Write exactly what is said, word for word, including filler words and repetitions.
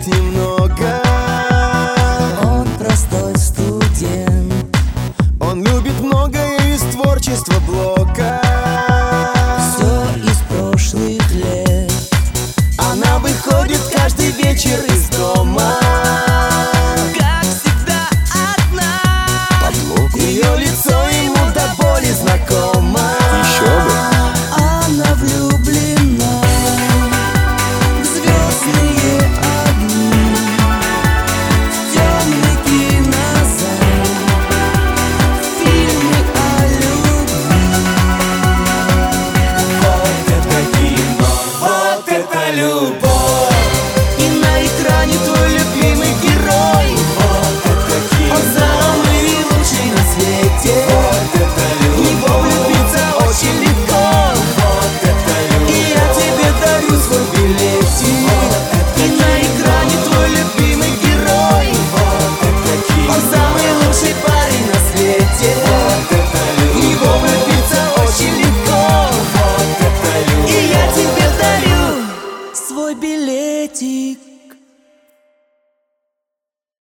немного. Он простой студент, он любит многое из творчества Блока. все из прошлых лет. Она выходит каждый вечер из дома, Как всегда одна. по Блоку. Ее лицо ему до боли знакомо. Еще бы. Она влюблена в звездные огни, в темный кинозал, в фильмы о любви. Вот это кино, вот это любовь. И на экране твой любимый герой. Вот это кино, Он самый лучший на свете. вот это В него любовь. влюбиться очень легко. Вот это И любовь. я тебе дарю свой билетик. И на экране твой любимый герой. Вот это кино, Он самый лучший парень на свете. вот это В любовь. него влюбиться очень легко. Вот это любовь. И я тебе дарю свой билетик.